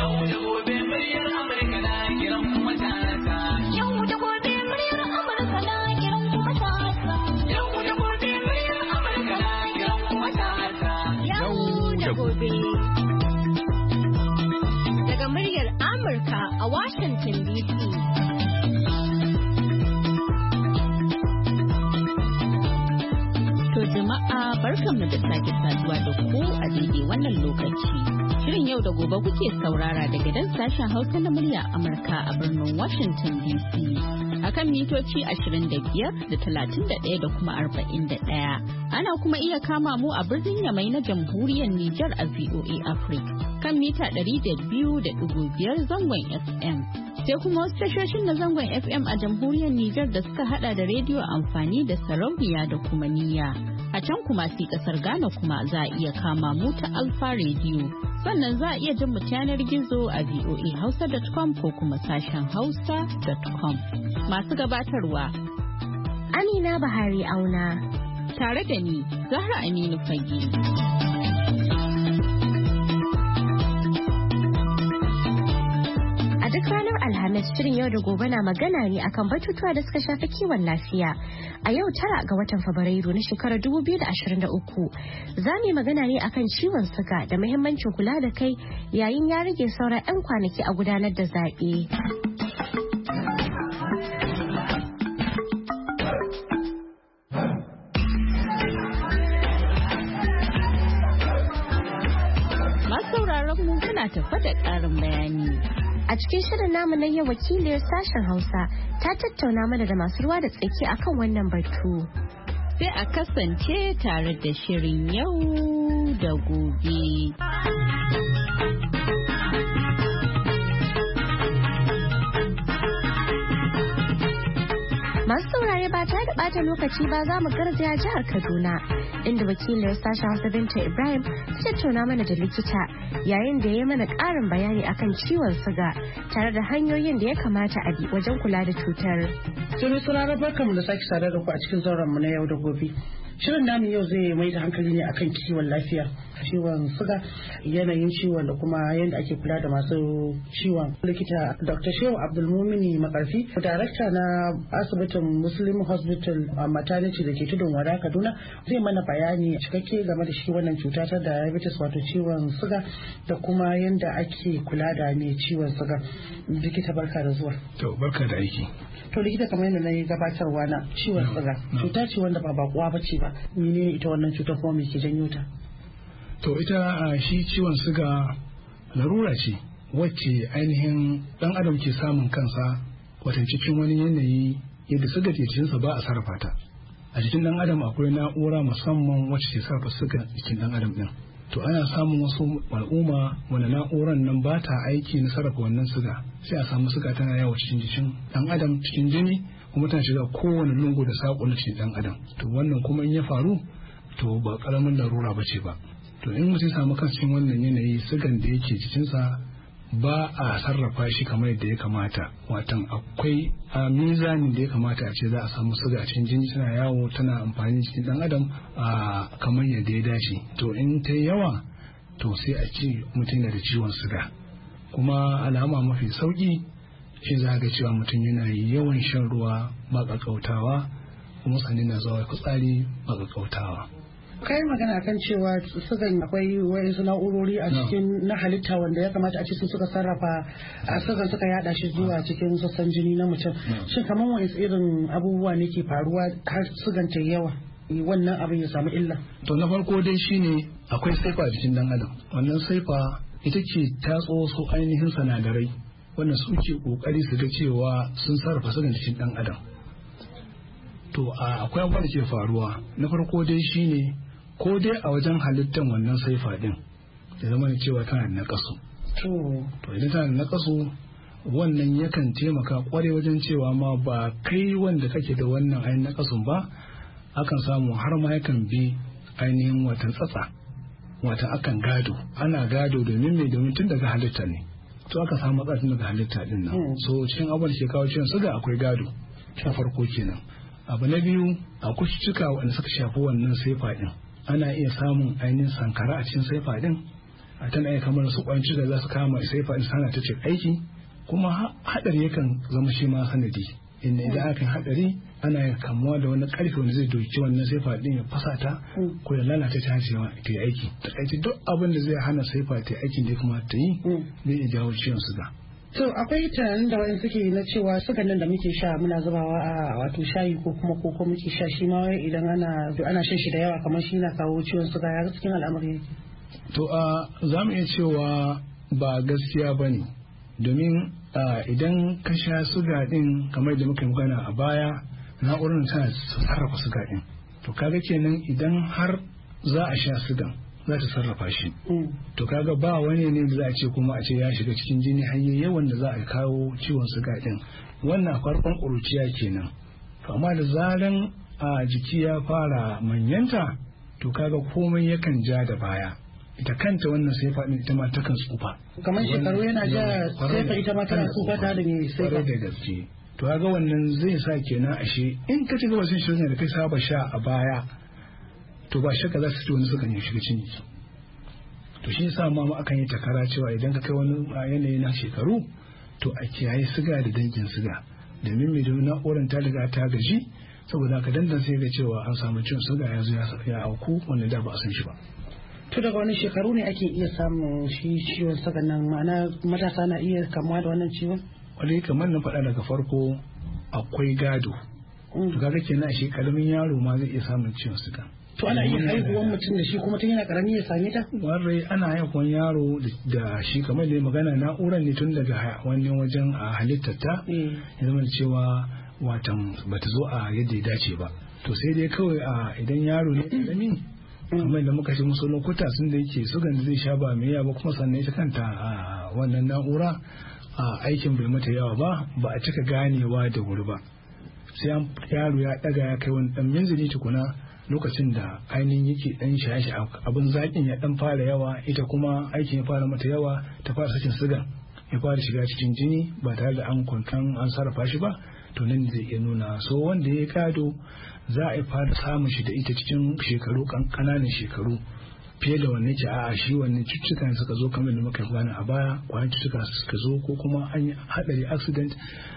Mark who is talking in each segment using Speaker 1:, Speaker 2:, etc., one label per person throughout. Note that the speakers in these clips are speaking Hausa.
Speaker 1: Daga muryar Amurka a Washington DC. To jama'a barkanmu da sake saduwa da ku a daidai wannan lokaci. Shirin yau da gobe kuke saurara daga dan sashen Hausa na muryar Amurka a birnin Washington DC. Akan mitoci 25 da 31 da kuma 41. Ana kuma iya kama mu a birnin Yamai na Jamhuriyar Nijar a VOA Africa kan mita 200.5 zangon FM. Sai kuma wasu tashoshin na zangon FM a Jamhuriyar Nijar da suka hada da rediyo amfani da sarauniya da kuma niyya. A can kuma sai kasar Ghana kuma za a iya kama mu ta Alfa Radio. Sannan za a iya jin mu yanar gizo a voahausa.com ko kuma sashen hausa.com. Masu gabatarwa
Speaker 2: Amina Bahari Auna
Speaker 1: tare da ni Zahra Aminu Fage.
Speaker 2: A duk ranar Alhamis shirin yau da gobe na magana ne akan batutuwa da suka shafi kiwon lafiya. A yau 9 ga watan Fabrairu na shekarar 2023 za mu yi magana ne akan ciwon suga da muhimmancin kula da kai yayin ya rage sauran 'yan kwanaki a gudanar da zaɓe.
Speaker 1: Muna tafa da ƙarin bayani.
Speaker 2: A cikin shirin namu na yau wakiliyar sashen Hausa ta tattauna mana da masu ruwa da tsaki akan wannan batu.
Speaker 1: Sai a kasance tare da shirin yau da gobe.
Speaker 2: Masu saurare ba ta da bata lokaci ba za mu garzaya jihar Kaduna inda wakiliyar sashen Hausa Binta Ibrahim ta tattauna mana da likita yayin da ya mana ƙarin bayani akan ciwon suga tare da hanyoyin da ya kamata a bi wajen kula da cutar.
Speaker 3: Tuni saurare barkamu da sake sadar da ku a cikin zauren mu na yau da gobe. Shirin namu yau zai mai da hankali ne akan kiwon lafiya, ciwon suga, yanayin ciwon da kuma yadda ake kula da masu ciwon. Likita Dr. Shehu Abdulmumini Makarfi, darakta na asibitin Muslim Hospital a Maternity da ke Tudun Wada Kaduna, zai mana bayani cikakke game da shi wannan cuta ta diabetes wato ciwon suga da kuma yadda ake kula da mai ciwon suga. Likita barka da zuwa.
Speaker 4: To barka da aiki.
Speaker 3: To likita kamar yadda na yi gabatarwa na ciwon suga cuta ce wanda ba bakuwa ba ce ba. Menene ita wannan cutar kuma me ke janyo ta?
Speaker 4: To ita shi ciwon suga larura ce wacce ainihin dan adam ke samun kansa watan cikin wani yanayi yadda suga ke cikinsa ba a sarrafa ta. A cikin dan adam akwai na'ura musamman wacce ke sarrafa suga cikin dan adam din. To ana samun wasu al'umma wanda na'uran nan ba ta aiki na sarrafa wannan suga, sai a samu suga tana yawo cikin jikin dan adam cikin jini kuma tana shiga kowane lungu da saƙo na cikin dan adam. To wannan kuma in ya faru to ba karamin larura ba ce ba. To in mutum samu kan cikin wannan yanayi sugan da yake cikinsa ba a sarrafa shi kamar yadda ya kamata, watan akwai a mizanin da ya kamata a ce za a samu suga a cikin jini tana yawo tana amfani cikin dan adam a kamar yadda ya dace. To in ta yawa to sai a ce mutum yana da ciwon suga. Kuma alama mafi sauki shi za ga cewa mutum yana yawan shan ruwa ba ƙaƙƙautawa kuma sannan na zuwa fitsari ba ƙaƙƙautawa.
Speaker 3: Kai magana kan cewa sugan akwai wayansu na'urori a cikin na halitta wanda ya kamata a ce su suka sarrafa a sugan suka yada shi zuwa cikin sassan jini na mutum. Shin kamar wani irin abubuwa ne ke faruwa har sugan ta yawa wannan abin ya samu illa?
Speaker 4: To na farko dai shine akwai saifa a jikin dan adam. Wannan saifa ita ce tatso su ainihin sinadarai wanda suke kokari su ga cewa sun sarrafa sugan jikin dan adam. To akwai abubuwa da ke faruwa. Na farko dai shine ko dai a wajen halittar wannan saifa din da zama cewa tana da nakasu. To idan tana da nakasu wannan yakan taimaka kware wajen cewa ma ba kai wanda kake da wannan ainihin nakasun ba, akan samu har ma yakan bi ainihin watan tsatsa, watan akan gado. Ana gado domin mai domin tun daga halitta ne. To aka samu matsala tun daga halitta din nan. So cikin abubuwan da ke kawo ciwon suga akwai gado ta farko kenan. Abu na biyu akwai cututtuka wanda suka shafi wannan saifa din. Ana iya samun ainihin sankara a cikin saifa din tana iya kamar su kwanci da za su kama saifa din sana ta ce aiki, kuma hadari yakan zama shi ma sanadi. Inda idan aka yi hadari ana kamuwa da wani karfe wanda zai doki wannan saifa din ya fasa ta ko ya lalata ta cewa ta yi aiki. Takaice duk abin da zai hana saifa ta yi aikin da ya kuma ta yi zai iya jawo ciwon suga.
Speaker 3: To akwai tunanin da wani suke na cewa sugan nan da muke sha muna zubawa a wato shayi ko kuma koko muke sha shi ma idan ana shan shi da yawa kamar shi na kawo ciwon suga ya cikin al'amari yake.
Speaker 4: To za mu iya cewa ba gaskiya ba ne, domin idan ka sha suga din kamar da muka magana a baya na'urar tana sarrafa suga din, to kaga kenan idan har za a sha sugan za ta sarrafa shi. To kaga ba wani ne da za a ce kuma a ce ya shiga cikin jini hanyar yawan da za a kawo ciwon suga din. Wannan farkon ƙuruciya kenan. To amma da zaran jiki ya fara manyanta to kaga komai yakan ja da baya. Ita kanta wannan saifa din ita ma takan tsufa.
Speaker 3: Kamar shekaru yana ja saifa ita ma tana tsufa ta da ne saifa.
Speaker 4: Da gaske. To kaga wannan zai sa kenan ashe in ka ci gaba sun shirin da kai saba sha a baya to ba shakka za su ci wani sukan yi shiga cin jiki. To shi yasa ma akan yi takara cewa idan ka kai wani yanayi na shekaru to a kiyaye siga da dangin siga, domin mai domin na'urar ta riga ta gaji, saboda ka dandan sai ga cewa an samu ciwon siga ya zo ya auku wanda da ba a san shi ba.
Speaker 3: To daga wani shekaru ne ake iya samun shi ciwon siga nan, ma'ana matasa na iya kamuwa da wannan ciwon?
Speaker 4: Wani kamar na faɗa daga farko akwai gado. To kaga kenan shi karamin yaro ma zai iya samun ciwon siga.
Speaker 3: To ana iya haihuwan mutum da shi kuma tun yana karami ya same ta?
Speaker 4: Warrai ana haihuwan yaro da shi kamar da magana na'urar ne tun daga wani wajen a halittarta ya zama da cewa watan bata zo a yadda ya dace ba. To sai dai kawai idan yaro ne karami kamar da muka ce musu lokuta sun da yake sugan da zai sha ba mai yawa ba, kuma sannan ita kanta wannan na'ura aikin bai mata yawa ba a cika ganewa da wuri ba. Sai yaro ya daga ya kai wani dan minzili tukuna lokacin da ainihin yake dan shaye abin zakin ya dan fara yawa, ita kuma aikin ya fara mata yawa, ta fara sakin sigan ya fara shiga cikin jini ba tare da an sarrafa shi ba, to nan zai iya nuna. So wanda ya gado za a fara samun shi da ita cikin shekaru kananan shekaru fiye da wanne ke shi wannan cututtukan suka zo kamar da muka gani a baya, kwayan cututtuka suka zo ko kuma an yi hadari accident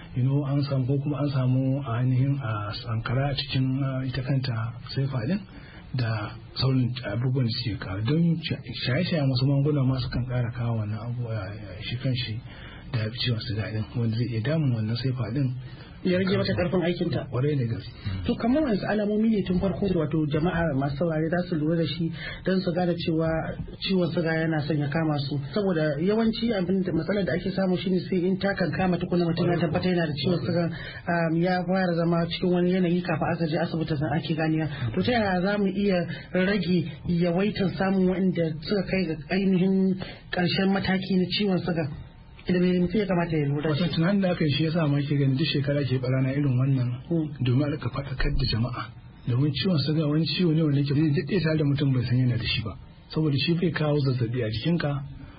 Speaker 4: an samu ko kuma an samu ainihin sankara a cikin ita kanta saifa din da sauran abubuwan da suke kawo. Don shaye-shaye masu magunguna masu kan kara kawo wannan abu shi kan shi da ciwon suga din wanda zai iya damun wannan saifa din
Speaker 3: ya rage mata karfin aikinta.
Speaker 4: Kwarai da gaske.
Speaker 3: To kamar wasu alamomi ne tun farko wato jama'a masu saurare za su lura da shi don su gane cewa ciwon suga yana son ya kama su, saboda yawanci abin da matsalar da ake samu shine sai in ta kan kama tukuna mutum ya tabbata yana da ciwon suga ya fara zama cikin wani yanayi kafin aka je asibiti san ake ganiya. To ta yaya za mu iya rage yawaitar samun wanda suka kai ga ainihin karshen mataki na ciwon suga? Da mai mutum ya kamata ya lura shi.
Speaker 4: Wato tunanin da aka yi shi yasa ma ke gani duk shekara ke barana irin wannan domin a rika faɗakar da jama'a. Domin ciwon suga wani ciwo ne wanda ke zai daɗe tare da mutum bai san yana da shi ba, saboda shi bai kawo zazzabi a jikinka,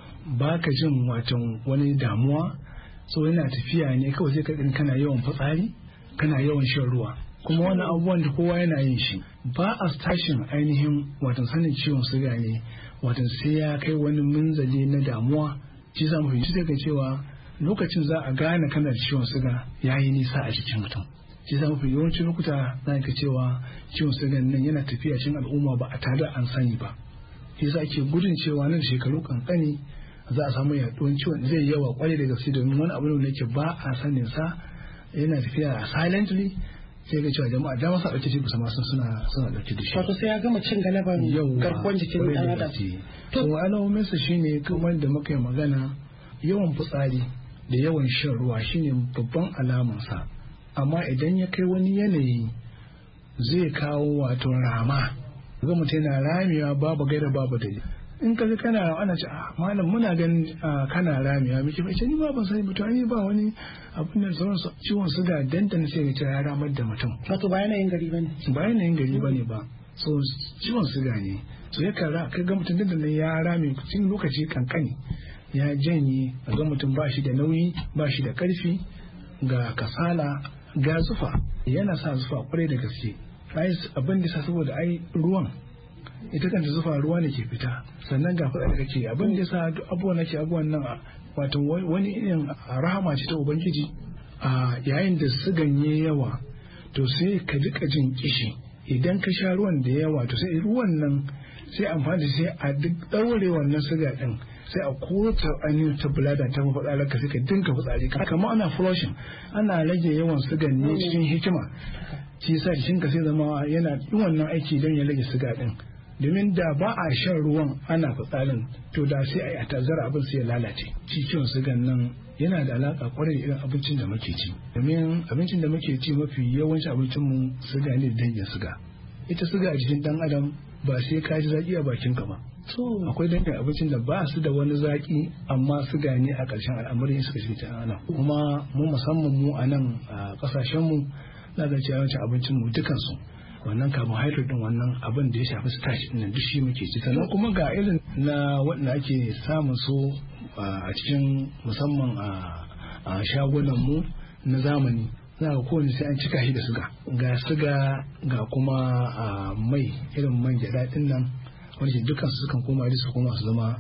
Speaker 4: ba ka jin watan wani damuwa, so yana tafiya ne kawai sai ka kana yawan fitsari, kana yawan shan ruwa, kuma wani abubuwan da kowa yana yin shi. Ba a tashin ainihin watan sanin ciwon suga ne watan sai ya kai wani munzali na damuwa. Shi za mu fahimci daga cewa lokacin za a gane kana da ciwon suga ya yi nisa a jikin mutum. Shi za mu fahimci yawancin lokuta za ka cewa ciwon suga nan yana tafiya cikin al'umma ba a tare an sani ba. Shi za ake gudun cewa nan shekaru kankani za a samu yaduwar ciwon zai yawa kwarai da gaske, domin wani abu ne yake ba a sanin sa yana tafiya silently, sai ga cewa jama'a da masu ɗauke shi kusa masu suna ɗauke da shi.
Speaker 3: Wato sai ya gama cin galaban garkuwar jikin ɗan adam.
Speaker 4: To alamominsa shine kamar da muka yi magana, yawan fitsari da yawan shan ruwa shine babban alamansa, amma idan ya kai wani yanayi zai kawo wato rama, ga mutum yana ramewa babu gaira babu dalili. In ka kana ana ce malam muna ganin kana ramewa miki bai ce ni ba ban sani mutum ai ba wani abin da sauran ciwon suga dandan sai ya ya ramar da mutum.
Speaker 3: Wato ba yanayin gari bane.
Speaker 4: Ba yanayin gari bane ba. So ciwon suga ne. So ya kara ka ga mutum dandan ya rame cikin lokaci kankani ya janye, ga mutum ba shi da nauyi, ba shi da karfi, ga kasala, ga zufa. Yana sa zufa kwarai da gaske. Abin da sa saboda ai ruwan ita kanta zufa ruwa ne ke fita, sannan ga fitsari kake, abin da yasa abubuwan nake abubuwan nan wato wani irin rahama ce ta ubangiji. Yayin da sugan yi yawa to sai ka jika jin kishi, idan ka sha ruwan da yawa to sai ruwan nan sai amfani sai a duk daure wannan suga din, sai a kota ainihin ta bulada ta mafaɗalar ka sai ka dinka fitsari kamar ana flushing, ana rage yawan sugan ne cikin hikima. Shi yasa jikinka sai zama yana yin wannan aiki don ya rage suga din, domin da ba a shan ruwan ana fitsarin to da sai a yi a tazara abin sai ya lalace. Cikin sugan nan yana da alaka kwarai da irin abincin da muke ci, domin abincin da muke ci mafi yawanci abincin mu suga ne da dangin suga. Ita suga a jikin dan adam ba sai ka ji zaki a bakin ka ba. Akwai dangin abincin da ba su da wani zaki amma suga ne a ƙarshen al'amarin suka shi ta nan. Kuma mu musamman mu a nan a ƙasashen mu na ga cewa abincin mu dukansu wannan carbohydrate din wannan abin da ya shafi starch din duk shi muke ci. Sannan kuma ga irin na wanda ake samun su a cikin musamman a shagunan mu na zamani, za ga kowane sai an cika shi da suga ga kuma mai irin man gyada din nan wanda dukkan su sukan koma su zama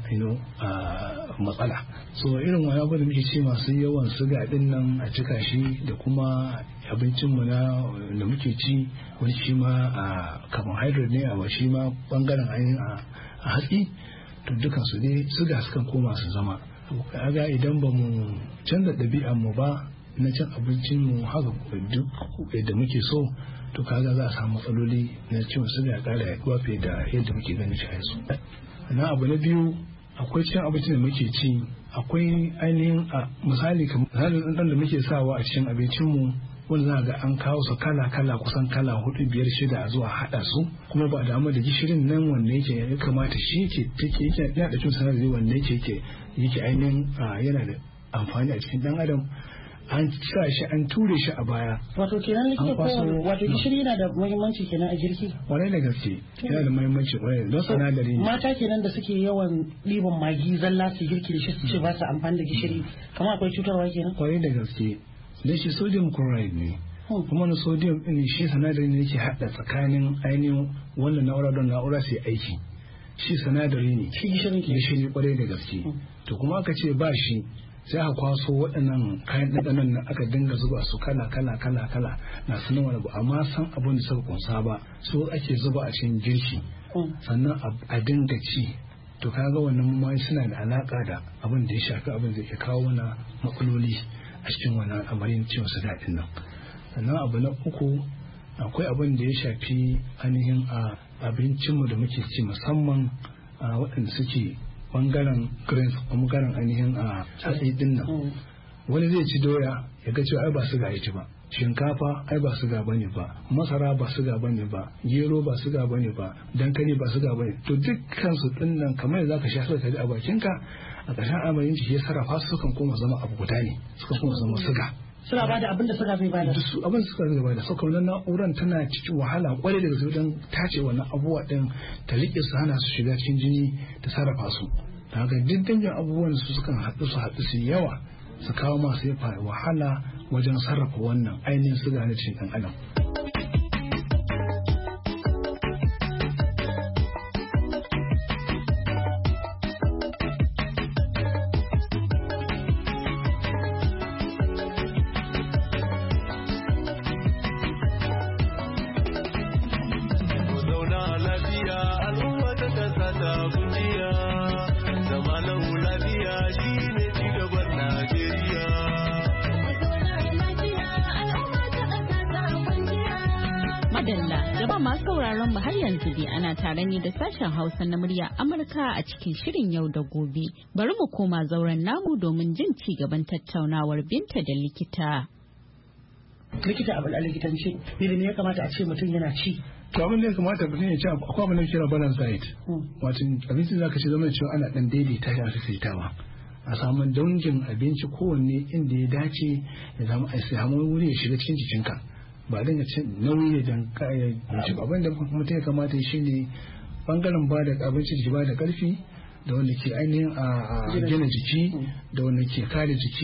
Speaker 4: matsala. So irin wani abu da muke ce masu yawan suga din nan a cika shi da kuma abincinmu da muke ci wani shi ma carbohydrate ne a shi ma bangaren ainihin a hatsi, to dukkan su dai suga sukan koma su zama. Kaga idan ba mu canza ɗabi'ar mu ba na cin abincin mu haka duk da muke so, to kaga za a samu matsaloli na ciwon suga ya ƙara yaduwa fiye da yadda muke ganin shi a yanzu. Na abu na biyu, akwai cin abincin da muke ci, akwai ainihin misali ɗan da muke sawa a cikin abincinmu wanda za ga an kawo su kala kusan kala 4, 5, 6 a zuwa haɗa su, kuma ba damu da gishirin nan wanda yake ya kamata shi yake yana da cin sanadari wanda yake ainihin yana da amfani a cikin ɗan adam, an sa shi an ture shi a baya.
Speaker 3: Wato kenan likita ko wato gishiri yana da muhimmanci kenan a girki?
Speaker 4: Kwarai da gaske yana da muhimmanci kwarai don sinadari ne.
Speaker 3: Mata kenan da suke yawan ɗiban magi zalla su girki da shi su ce ba su amfani da gishiri, kamar akwai cutarwa kenan?
Speaker 4: Kwarai da gaske, don shi sodium chloride ne. Kuma na sodium ɗin shi sinadari ne yake haɗa tsakanin ainihin wannan na'ura don na'ura su yi aiki. Shi sinadari ne. Shi gishiri kwarai da gaske. To kuma aka ce ba shi sai aka kwaso waɗannan kayan ɗanɗanon nan aka dinga zuba su kala na sunan wani ba amma san abin da suka kunsa ba, su ake zuba a cikin girki sannan a dinga ci. To kaga wannan ma suna da alaka da abin da ya shafi abin da ke kawo mana matsaloli a cikin wannan amarin ciwon suga din nan. Sannan abu na uku, akwai abin da ya shafi ainihin abincinmu da muke ci musamman waɗanda suke bangaren grains, bangaren ainihin hatsi din nan. Wani zai ci doya ya ga cewa ai ba suga ya ci ba, shinkafa ai ba suga bane ba, masara ba suga bane ba, gero ba suga bane ba, dankali ba suga bane. To dukkan su din nan kamar yadda zaka sha suka ji a bakinka, a ƙarshen amarin jiki ya sarrafa su sukan koma zama abu guda ne, sukan koma zama suga.
Speaker 3: Suna bada abin da suka zai bada.
Speaker 4: Abin da suka zai bada. Saboda wannan na'urar tana cikin wahala kwarai da gaske don tace wannan abubuwa din, ta liƙe su hana su shiga cikin jini ta sarrafa su. Haka duk dangin abubuwan su sukan haɗu su yawa su kawo masu wahala wajen sarrafa wannan ainihin suga na cikin ɗan adam.
Speaker 1: Masu sauraron mu har yanzu dai ana tare ne da sashen Hausa na murya Amurka a cikin shirin yau da gobe. Bari mu koma zauren namu domin jin ci gaban tattaunawar Binta da likita.
Speaker 3: Likita abin a likitanci, me ya kamata a ce mutum yana ci?
Speaker 4: To abin da ya kamata mutum ya ci akwai abin da kira balance diet. Wato abinci zaka ci zama cewa ana dan daidaita shi a sassaitawa. A samu dangin abinci kowanne inda ya dace ya samu wuri ya shiga cikin jikinka. Ba dinga cin nauyi ne don kayan ci abin da mutum ya kamata shi ne bangaren ba da abinci da ba da karfi da wanda ke ainihin a gina jiki da wanda ke kare jiki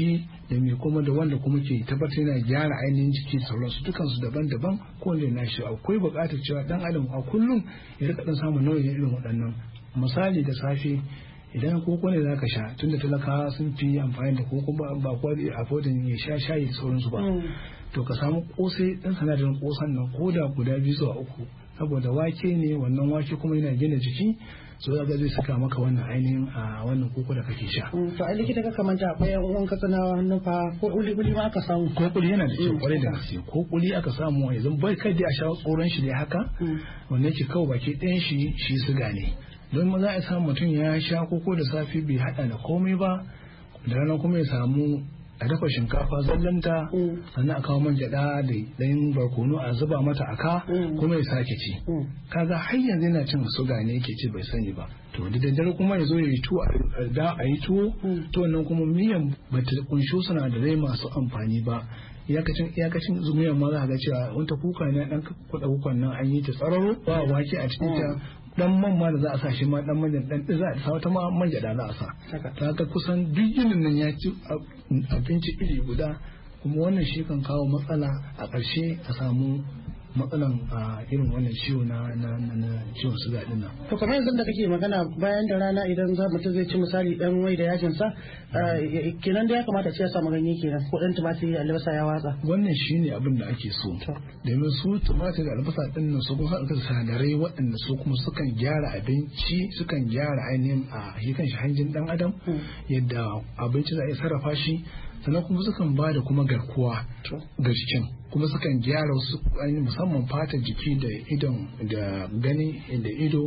Speaker 4: da me kuma da wanda kuma ke tabbatar yana gyara ainihin jiki da sauransu dukansu daban-daban ko wanda na shi akwai buƙatar cewa dan adam a kullum ya rika dan samun nauyin irin waɗannan. Misali da safe idan koko ne zaka sha tunda talakawa sun fi amfani da koko ba ko a fodin ya sha shayi da sauransu ba, to ka samu kosai dan sanadarin kosan nan ko da guda 2 zuwa 3 saboda wake ne, wannan wake kuma yana gina jiki, so da zai saka maka wannan ainihin a wannan koko da kake sha.
Speaker 3: To a likita ka kamanta akwai yan uwan katsinawa nufa ko kuli ma aka samu.
Speaker 4: Ko kuli yana da kyau kwarai da gaske, ko kuli aka samu yanzu bai kai da a sha tsoron shi da haka wannan ke kawo baki ɗayan shi siga ne. Don za a samu mutum ya sha koko da safe bai hada da komai ba, da rana kuma ya samu a dafa shinkafa zallanta sannan a kawo man gyada da ɗayan barkono a zuba mata aka kuma ya sake ci. Kaga har yanzu yana cin suga ne yake ci bai sani ba. To da daddare kuma ya zo ya yi tuwo a yi tuwo, to wannan kuma miyan bata kunshi sinadarai masu amfani ba. iyakacin miyan ma za ga cewa wata kuka ne dan kuɗa kukan nan an yi ta tsararo ba wake a cikin ta, dan man ma da za a sa shi ma dan man dan za a sa wata ma man gyada za a sa. Ta ga kusan duk yinin nan ya ci abinci iri guda, kuma wannan shi kan kawo matsala a ƙarshe a samu matsalan irin wannan ciwo na ciwon suga din nan.
Speaker 3: To kamar yanzu da kake magana bayan da rana idan mutum zai ci misali dan wai da yajin sa kenan da ya kamata ce ya samu ganye kenan ko dan tumatiri albasa ya watsa.
Speaker 4: Wannan shine abin da ake so. Domin su tumatiri da albasa din nan su kuma suka sinadarai waɗanda su kuma sukan gyara abinci, sukan gyara ainihin shi kanshi hanjin dan adam yadda abinci za a sarrafa shi, sannan kuma sukan ba da kuma garkuwa ga jikin, kuma sukan gyara wasu musamman fatar jiki da idon da gani da ido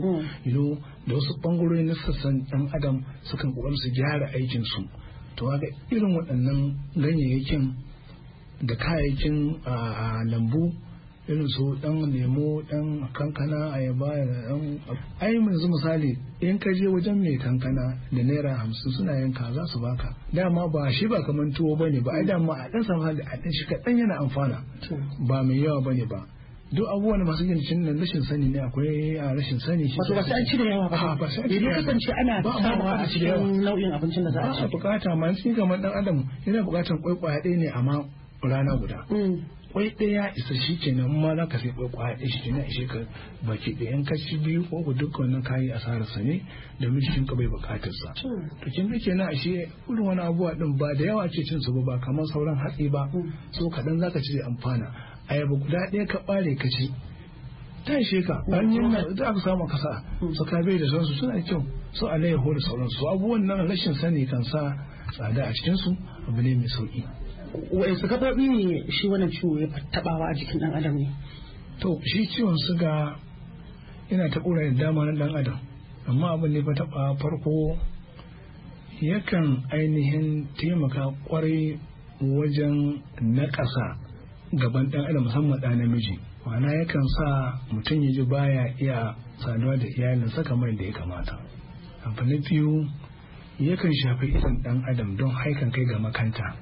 Speaker 4: da wasu bangarori na sassan dan adam sukan kokarin su gyara aikin su. To ga irin waɗannan ganyayyakin da kayayyakin lambu irin su dan lemo, dan kankana, ayaba da dan yanzu misali in ka je wajen mai kankana da naira 50 suna yanka za su baka, dama ba shi ba kaman tuwo bane ba, ai dama a dan samu hali a dan shi kaɗan yana amfana ba mai yawa bane ba. Duk abubuwan masu yin cin nan rashin sani ne, akwai a rashin sani shi
Speaker 3: ba sai an ci da yawa ba sai an kasance ana samuwa a cikin nau'in abincin da za a ci.
Speaker 4: Ba bukata ma cikin kamar dan adam yana bukatan kwaikwaya ɗaya ne amma rana guda. Kwai ɗaya isa shi kenan, ma za ka sai kwai ɗaya shi kenan ishe ka baki ɗayan kashi 2 ko uku duk wannan kayi asararsa ne da jikin ka bai bukatar sa. To kin ga kenan ashe irin wani abubuwa din ba da yawa ake cin su ba kamar sauran hatsi ba, so kaɗan zaka ci da amfana. Ayaba guda ɗaya ka ɓare ka ci ta ishe ka, ɗanyen nan za ka samu kasa su kabe da sauransu suna kyau, su alayyaho da sauransu. Abubuwan nan rashin sani kan sa tsada a cikinsu abu ne mai sauki.
Speaker 3: Waɗansu gaɓoɓi ne shi wannan ciwo ya taɓawa a jikin ɗan adam ne?
Speaker 4: To shi ciwon suga yana taɓura da dama na ɗan adam, amma abin ne fa taɓa farko yakan ainihin taimaka ƙwarai wajen naƙasa gaban ɗan adam musamman ɗan namiji, ma'ana yakan sa mutum ya ji baya iya saduwa da iyalinsa kamar da ya kamata. Abu na biyu yakan shafi idon ɗan adam don haikan kai ga makanta.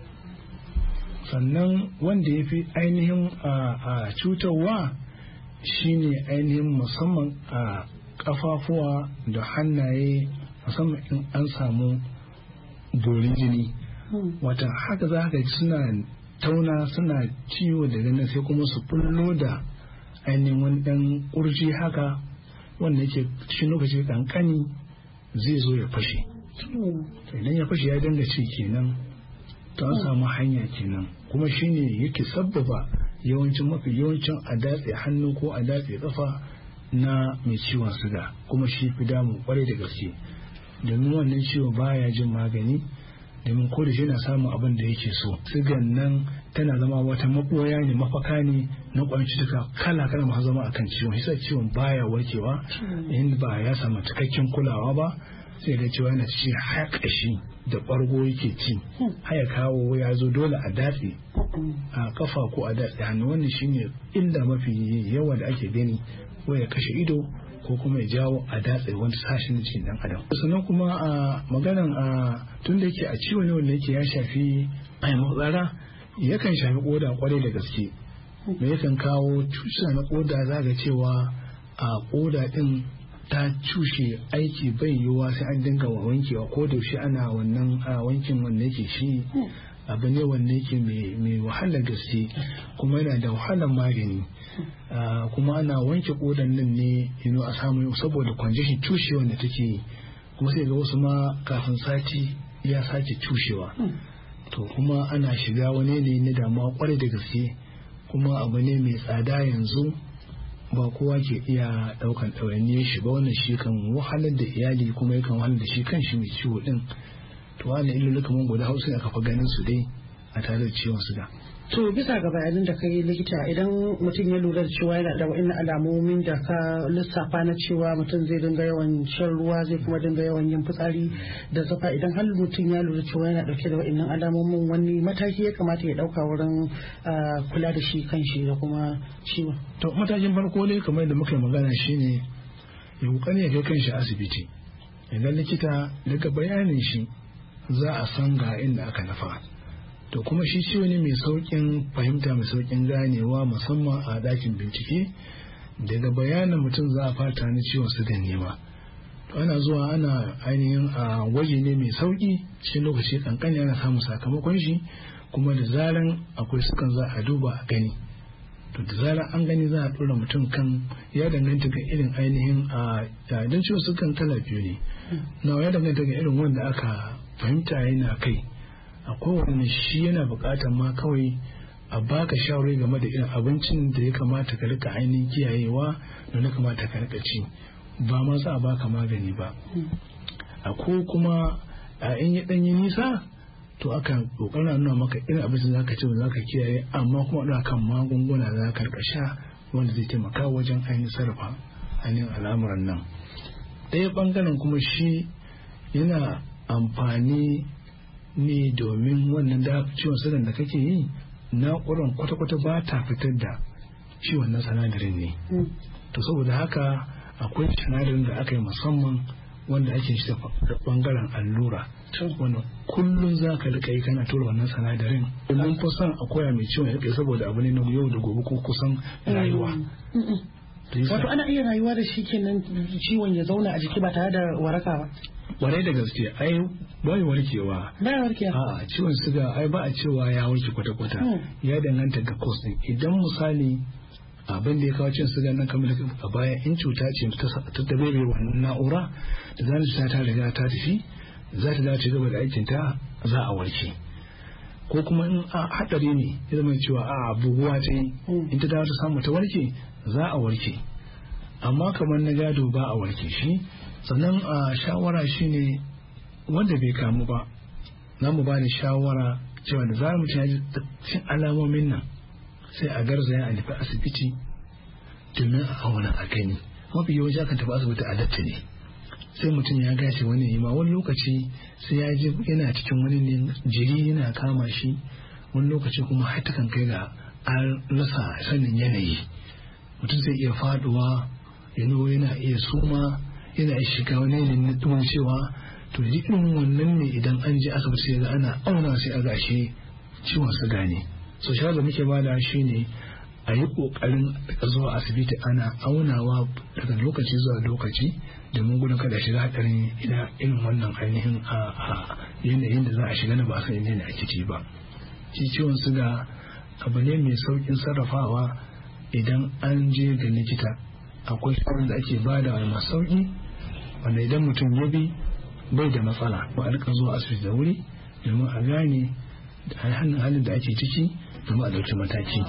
Speaker 4: Sannan wanda ya fi ainihin a cutarwa shine ainihin musamman a kafafuwa da hannaye, musamman in an samu borin jini, wata haka za ka suna tauna suna ciwo da ganin sai kuma su fullo da ainihin wani dan kurji haka wanda yake cikin lokaci kankani zai zo ya fashe. Idan ya fashe ya danga ci kenan, to an samu hanya kenan, kuma shine yake sabbaba mafi yawancin a datse hannu ko a datse kafa na mai ciwon suga, kuma shi fi damu kwarai da gaske domin wannan ciwo baya jin magani, domin ko da shi yana samun abin da yake so. Sugan nan tana zama wata maboya ne, mafaka ne na ƙwayoyin cutuka kala masu zama akan ciwon, shi ciwon baya warkewa in ba ya samu cikakken kulawa ba, sai da cewa yana cikin haƙashi da ɓargo yake ci, haya kawo ya zo dole a datse a kafa ko a datse hannu. Wannan shine inda mafi yawa da ake gani, ko ya kashe ido ko kuma ya jawo a datse wani sashen da cikin dan adam. Sannan kuma a maganan tun da yake a ciwon ne wanda yake ya shafi matsara, yakan shafi koda kwarai da gaske, me yakan kawo cuta na koda, za ga cewa a koda din ta cushe, aiki bai yiwuwa sai an dinga wankewa ko da shi ana wannan wankin wanda yake shi abu ne wanda yake mai wahalar gaske kuma yana da wahalar magani kuma ana wanke kodan nan ne a samu saboda congestion cushewa da take yi kuma sai ga wasu ma kafin sati ya sake cushewa to kuma ana shiga wani ne na damuwa kwarai da gaske kuma abu ne mai tsada yanzu ba kowa ke iya daukan ɗawainiyar shi ba wannan shi kan wahalar da iyali kuma yakan wahalar da shi kan shi mai ciwo din to wannan illoli kamar guda hausa aka fa ganin su dai a tare da ciwon suga.
Speaker 3: To bisa ga bayanin da kai likita idan mutum ya lura da cewa yana da wa'in alamomin da ka lissafa na cewa mutum zai dinga yawan shan ruwa zai kuma dinga yawan yin fitsari da zafa idan har mutum ya lura cewa yana dauke da wa'in alamomin wani mataki ya kamata ya dauka wurin kula da shi kan shi da kuma ciwon.
Speaker 4: To matakin farko ne kamar da muka yi magana shine ya kokari ya kai kanshi asibiti idan likita daga bayanin shi za a san ga inda aka nafa. To kuma shi ciwo ne mai saukin fahimta mai saukin ganewa musamman a ɗakin bincike daga bayanin mutum za a fata na ciwon suga ne ma. To ana zuwa ana ainihin a gwaji ne mai sauki cikin lokaci kankani ana samun sakamakon shi kuma da zaran akwai sukan za a duba a gani. To da zaran an gani za a ɗora mutum kan ya danganta ga irin ainihin don ciwon sukan kala biyu ne. Na ya danganta ga irin wanda aka fahimta yana kai. Akwai wani shi yana bukatar ma kawai a baka shawarai game da irin abincin da ya kamata ka rika ainihin kiyayewa da na kamata ka rika ci ba ma za a baka magani ba. Akwai kuma in ya danyi nisa to aka kokarin nuna maka irin abincin zaka ci za ka kiyaye amma kuma ana kan magunguna za ka rika sha wanda zai taimaka wajen ainihin sarrafa ainihin al'amuran nan. Ɗaya bangaren kuma shi yana amfani ne domin wannan da ciwon sugan da kake yi na'urar kwata-kwata ba ta fitar da ciwon na sinadarin ne. To saboda haka akwai sinadarin da aka yi musamman wanda ake shi da bangaren allura wanda kullum za ka rika yi kana tura wannan sinadarin domin kusan a koya mai ciwon ya saboda abu ne na yau da gobe ko kusan rayuwa.
Speaker 3: Wato ana iya rayuwa da shi kenan ciwon ya zauna a jiki ba tare da waraka ba.
Speaker 4: Warai da gaske ai bai warkewa. A ciwon suga ai ba a cewa ya warke kwata-kwata. Ya danganta ga cost din. Idan misali abin da ya kawo cin suga nan kamar a baya in cuta ce ta dabebe wannan na'ura da zan ta riga ta tafi za ta dace gaba da aikin ta za a warke. Ko kuma in hadari ne ya zama cewa buguwa ce in ta dawo ta samu ta warke za a warke. Amma kamar na gado ba a warke shi. Sannan a shawara shine wanda bai kamu ba za mu ba da shawara cewa da zarar mutum ya ji cin alamomin nan sai a garzaya a nufi asibiti domin a auna a gani. Mafi yawanci akan tafi asibiti a latta ne sai mutum ya gashi wani ma wani lokaci sai ya ji yana cikin wani ne jiri yana kama shi wani lokaci kuma har ta kan kai ga an rasa sanin yanayi mutum zai iya faduwa yana iya suma yana shiga wani ne na tuwon cewa to irin wannan ne idan an je asibiti sai ga ana auna sai a gashi ciwon suga ne. So shawara da muke bada shi ne a yi kokarin zuwa asibiti ana aunawa daga lokaci zuwa lokaci domin gudun kada shiga hadarin irin wannan ainihin a yanayin da za a shiga na ba a san inda ake ci ba. Shi ciwon suga abu ne mai saukin sarrafawa idan an je ga likita. Akwai shawarar da ake bada masu sauki wanda idan mutum ya bi bai da matsala ba a rika zuwa asibiti da wuri domin a gane da halin da ake ciki domin a dauki mataki.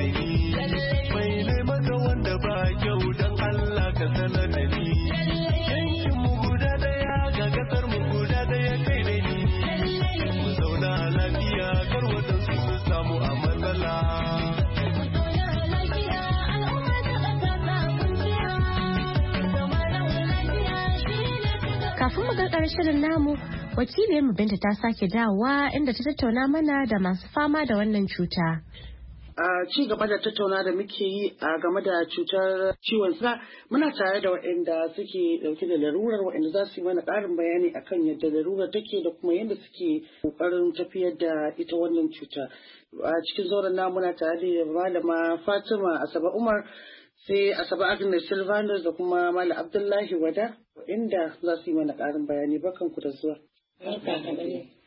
Speaker 2: Kafin mu karkar shirin namu, wakiliyar mu Binta ta sake dawowa inda ta tattauna mana da masu fama da wannan cuta.
Speaker 3: A ci gaba da tattauna da muke yi a game da cutar ciwon suga muna tare da waɗanda suke ɗauke da larurar waɗanda za su yi mana ƙarin bayani akan yadda larurar take da kuma yadda suke ƙoƙarin tafiyar da ita wannan cuta. A cikin zauren namu muna tare da malama Fatima Asabe Umar sai Asabe Agnes Silvanus da kuma Malam Abdullahi Wada inda za su yi mana ƙarin bayani. Barkanku da zuwa.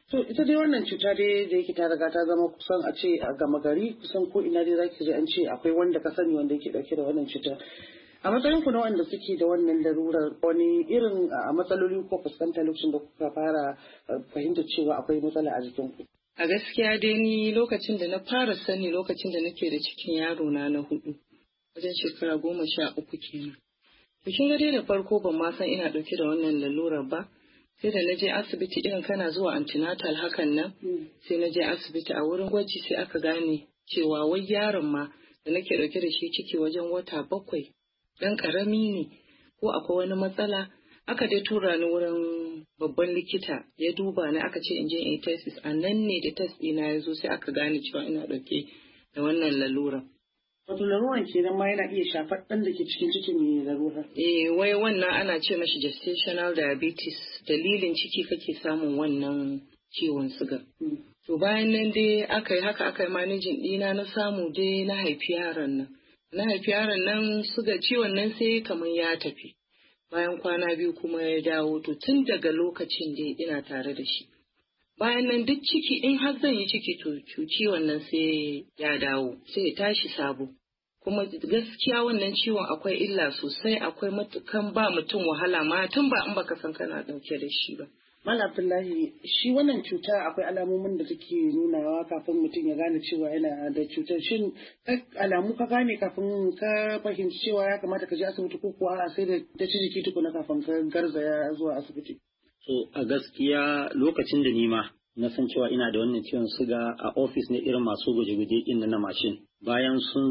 Speaker 3: To ita dai wannan cuta dai da yake ta riga ta zama kusan a ce a gama gari kusan ko ina dai zaki ji an ce akwai wanda ka sani wanda yake dauke da wannan cuta. A matsayin ku na wanda suke da wannan larurar wani irin a matsaloli ko fuskanta lokacin da kuka fara fahimtar cewa akwai matsala a jikin ku?
Speaker 5: A gaskiya dai ni lokacin da na fara sani lokacin da nake da cikin yaro na 4 wajen shekara 13 kenan. Bikin gade da farko ban ma san ina dauke da wannan lalurar ba. Sai da na je asibiti irin kana zuwa antenatal hakan nan sai na je asibiti a wurin gwaji sai aka gane cewa wai yaron ma da nake dauke da shi ciki wajen wata 7 dan karami ne ko akwai wani matsala. Aka dai tura ni wurin babban likita ya duba ni aka ce in je in yi test a nan ne da test ɗina ya zo sai aka gane cewa ina dauke da wannan lalura.
Speaker 3: Wato laruran kenan ma yana iya shafar ɗan da ke cikin cikin mai larura.
Speaker 5: Wai wannan ana ce mashi gestational diabetes dalilin ciki kake samun wannan ciwon suga. To bayan nan dai aka yi managing ɗina na samu dai na haifi yaron nan. Na haifi yaron nan suga ciwon nan sai kamar ya tafi. Bayan kwana 2 kuma ya dawo to tun daga lokacin dai ina tare da shi. Bayan nan duk ciki in har zan yi ciki to ciwon nan sai ya dawo sai ya tashi sabo. Kuma gaskiya wannan ciwon akwai illa sosai akwai matukan ba mutum wahala ma tun ba in baka san kana dauke da shi ba.
Speaker 3: Malam Abdullahi shi wannan cuta akwai alamomin da take nunawa kafin mutum ya gane cewa yana da cutar shin alamu ka gane kafin ka fahimci cewa ya kamata ka je asibiti ko kuwa sai da ta ci jiki tukuna kafin ka garzaya zuwa asibiti.
Speaker 6: So a gaskiya lokacin da nima na san cewa ina da wannan ciwon suga a ofis ne irin masu gwaje-gwaje ɗin na mashin. Bayan sun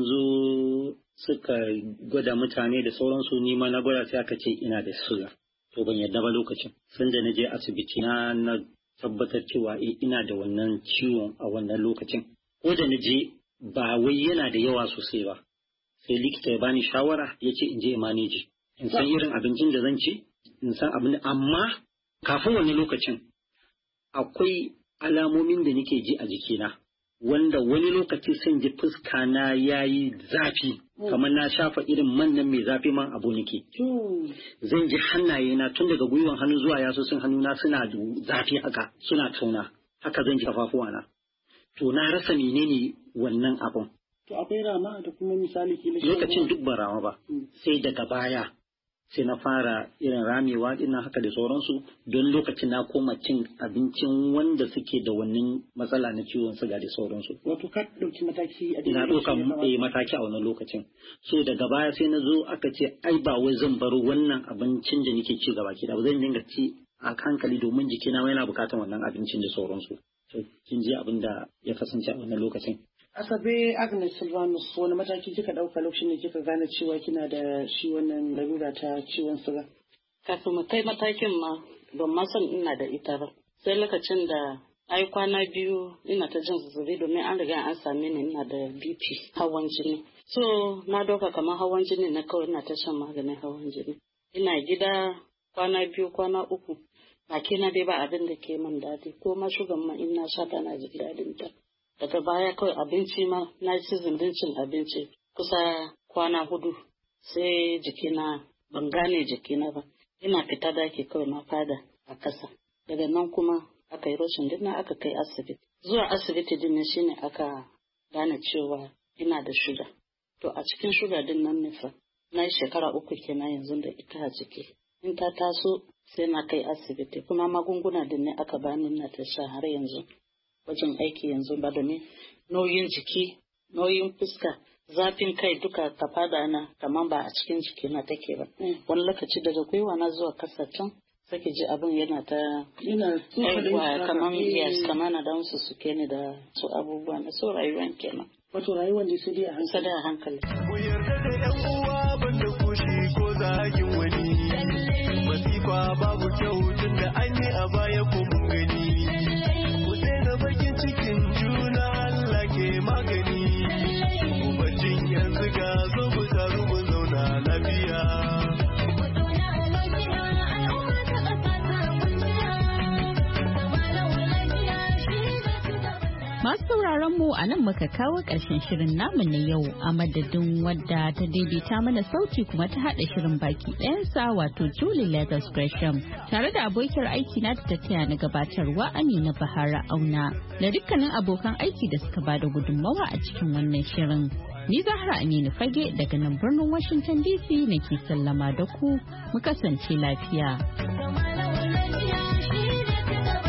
Speaker 6: zo suka gwada mutane da sauransu nima na gwada sai aka ce ina da suga. To ban yarda ba lokacin. Sanda na je asibiti na tabbatar cewa ina da wannan ciwon a wannan lokacin. Ko da na je ba wai yana da yawa sosai ba. Sai likita ya bani shawara ya ce in je manage. In san irin abincin da zan ci, in san abin amma kafin wani lokacin akwai alamomin da nake ji a jikina wanda wani lokaci sun ji fuska na yayi zafi kamar na shafa irin man nan mai zafi man abu nake zan ji hannaye na tun daga gwiwan hannu zuwa yasosin hannuna suna da zafi haka suna tauna haka zan ji kafafuwa na to na rasa menene wannan abun
Speaker 3: to akwai rama da kuma misali kila
Speaker 6: lokacin duk ba rama ba sai daga baya sai na fara irin ramewa dinnan haka da sauransu don lokacin na koma cin abincin wanda suke da wannan matsala na ciwon suga da sauransu.
Speaker 3: Wato ka ɗauki mataki a
Speaker 6: ina ɗaukan mataki a wannan lokacin. So daga baya sai na zo aka ce ai ba wai zan bar wannan abincin da nake ci gaba ki da ba zan dinga ci a hankali domin jikina yana bukatar wannan abincin da sauransu. So kin ji abin da ya kasance a wannan lokacin.
Speaker 3: Asabe Agnes Silvanus wani mataki kika ɗauka lokacin da kika gane cewa kina da shi wannan larura ta ciwon suga?
Speaker 7: Kafin mu kai matakin ma ban ma san ina da ita ba. Sai lokacin da ai kwana 2 ina ta jin zazzabi domin an riga an same ni ina da BP hawan jini. So na doka kamar hawan jini na kawai ina ta shan maganin hawan jini. Ina gida kwana 2 kwana 3 baki na dai ba abin da ke min daɗi ko ma shugan ma ina sha bana jin daɗin ta. Daga baya kawai abinci ma na ci cin abinci kusa kwana 4 sai jikina ban gane jikina ba ina fita daki kawai na fada a kasa daga nan kuma aka yi rashin dinna aka kai asibiti zuwa asibiti din ne shine aka gane cewa ina da shuga to a cikin shuga din nan ne fa na yi shekara 3 kenan yanzu da ita a jiki in ta taso sai na kai asibiti kuma magunguna din ne aka bani na ta sha har yanzu wajen aiki yanzu ba domin nauyin jiki nauyin fuska zafin kai duka ka fada na kamar ba a cikin jiki na take ba wani lokaci daga gwiwa na zuwa kasa can sake ji abin yana ta kamar yes kamar na dan su suke ni da su abubuwa na so rayuwan kenan
Speaker 3: wato rayuwan da sai dai
Speaker 7: a hankali
Speaker 8: mu yarda da yan uwa banda kushi ko zagin wani masifa babu kyau tunda an yi a baya ko mun gani bakin cikin juna Allah ke magani ubacin yanzu ga zo mu taru mu zauna lafiya
Speaker 1: Masu sauraron mu a nan muka kawo ƙarshen shirin namu na yau a madadin wadda ta daidaita mana sauti kuma ta haɗa shirin baki ɗayansa wato Julie Leathers Gresham tare da abokiyar aiki na ta taya na gabatarwa Amina Bahara Auna da dukkanin abokan aiki da suka bada gudunmawa a cikin wannan shirin. Ni Zahra Aminu Fage daga nan birnin Washington DC nake sallama da ku mu kasance lafiya.